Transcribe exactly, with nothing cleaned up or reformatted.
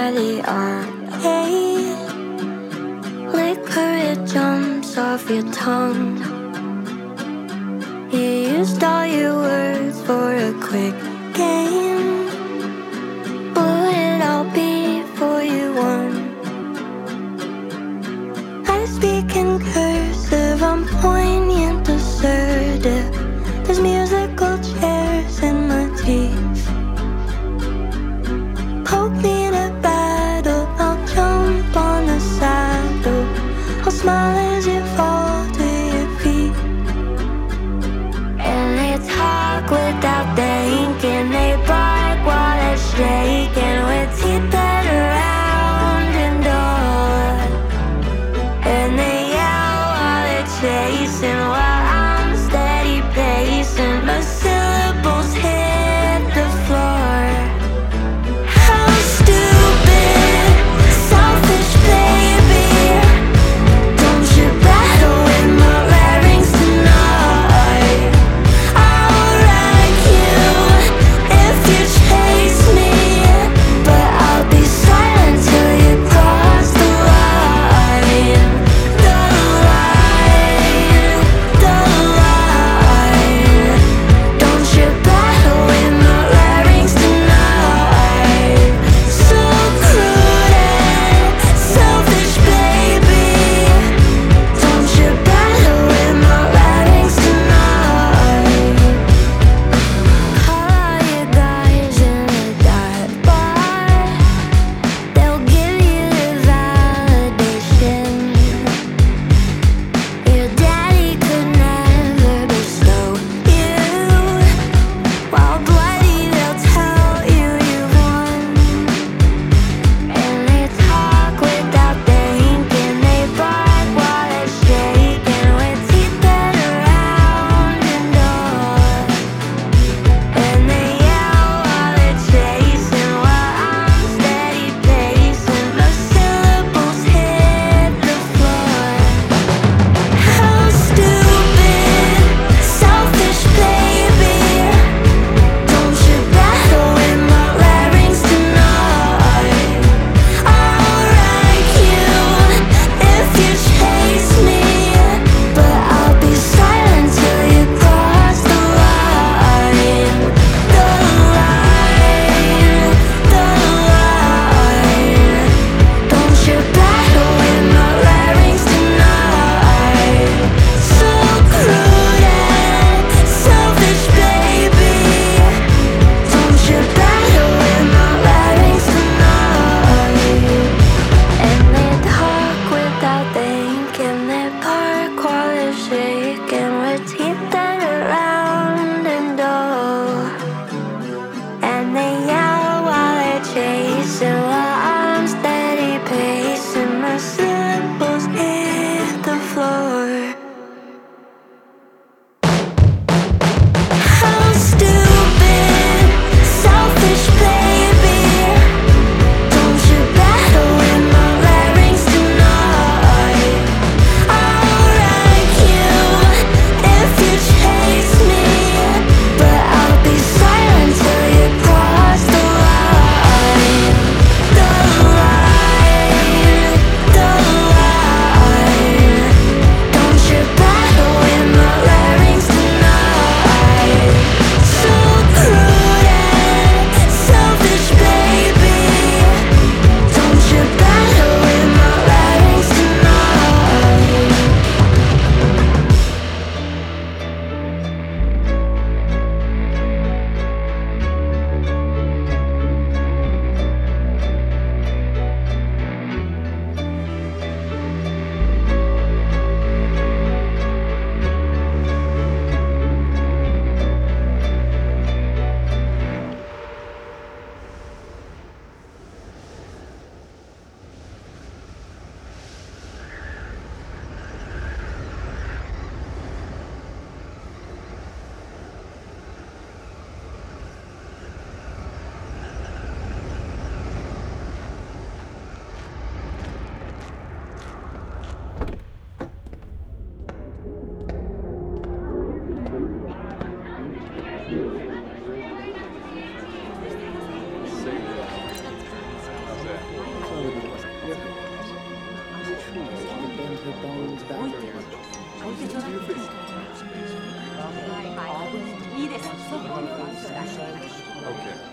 by the arcade. Liquor, it jumps off your tongue. You used all your words for a quick game. Blew it all before you won. I speak in cursive, I'm poignant, assertive. There's musical chairs in my teeth. Poke me in a battle, I'll jump on the saddle. I'll smile as you fall to your feet. And they talk without thinking, they bark while they're shaking, with teeth that are round and dull. And they yell while they're chasing, while I'm steady pacing. My syllables hit the floor. How stupid, selfish baby. Don't you battle with my larynx tonight. I'll wreck you if you chase me, but I'll be silent till you cross the line. The line, the line. Don't you battle with my larynx tonight. So crude and selfish baby. Don't you battle with my larynx tonight. Call all your guys in a dive bar. They'll give you the validation. Your daddy could never bestow you. While bloody, they'll tell you you've won. And they talk without thinking, they bark while they're shaking, with teeth that are round and dull. And they yell while they're chasing, while I'm steady pacing. My syllables hit the floor. How stupid, selfish baby. Don't you battle with my larynx tonight. I'll wreck you if you chase me, but I'll be silent till you cross the line. The line, the line. Don't you battle with my larynx tonight. So crude and selfish baby. Don't you battle with my larynx tonight. And they talk without thinking, they bark while they're shaking, with teeth that are round and dull. And they yell while they're chasing, while I'm steady pacing. My syllables hit the floor. How stupid, selfish baby. Don't you battle with my larynx tonight. I'll wreck you if you chase me, but I'll be silent till you cross the line. The line, the line. Don't you battle with my larynx tonight. So crude and selfish baby. Don't you battle with my larynx tonight. tools to bend her bones back a little. Do your thing. Okay.